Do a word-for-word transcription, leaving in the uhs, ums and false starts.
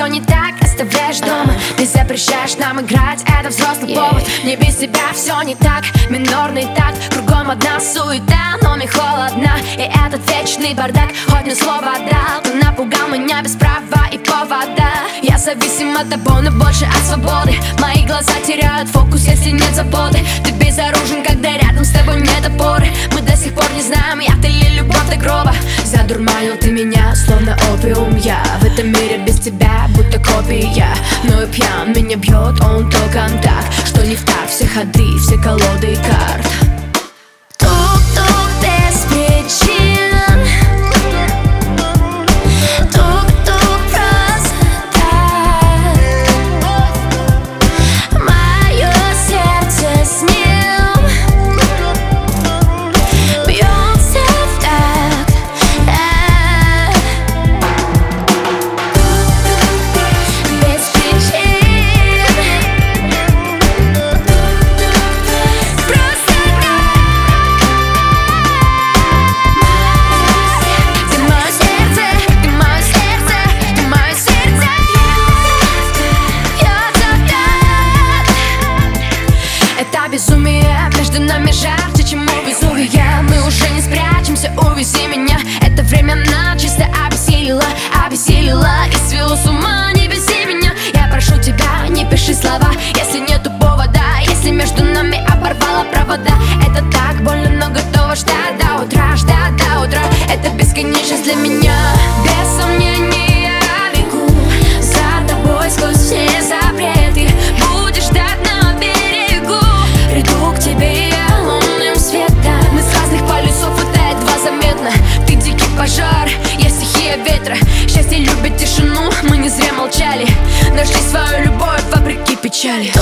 все не так, оставляешь дома. Ты запрещаешь нам играть, это взрослый повод. Не без тебя все не так, минорный такт. Кругом одна суета, но мне холодно. И этот вечный бардак, хоть мне слово дал. Ты напугал меня без права и повода. Я зависим от тобой, но больше от свободы. Мои глаза теряют фокус, если нет заботы. Ты безоружен, когда рядом с тобой нет опоры. Мы до сих пор не знаем, я ты ли любовь до гроба. Задурманил ты меня, словно опиум. Я в этом мире без тебя, будто копия. Но и пьян, меня бьет он током так, что не в так все ходы, все колоды карт. Тук-тук без причин, тук-тук просто так. Мое сердце с ним бьется в такт. Без причин, просто так. Ты мое сердце, ты мое сердце, ты мое сердце бьется в такт. Это безумие, между нами жарче, чем у Везувия. Мы уже не спрячемся, увези меня. Это временно чисто обессилило, обессилило и свело с ума. Не беси меня, я прошу тебя, не пиши слова, если нету повода. Если между нами оборвало провода, это так больно, но готова ждать до утра, ждать до утра. Это бесконечность для меня. Без сомнения я бегу за тобой сквозь все запреты. Будешь ждать на берегу, приду к тебе я лунным светом. Мы с разных полюсов, это едва заметно. Ты дикий пожар, я стихия ветра. Счастье любит тишину, мы не зря молчали. Нашли свою любовь вопреки печали.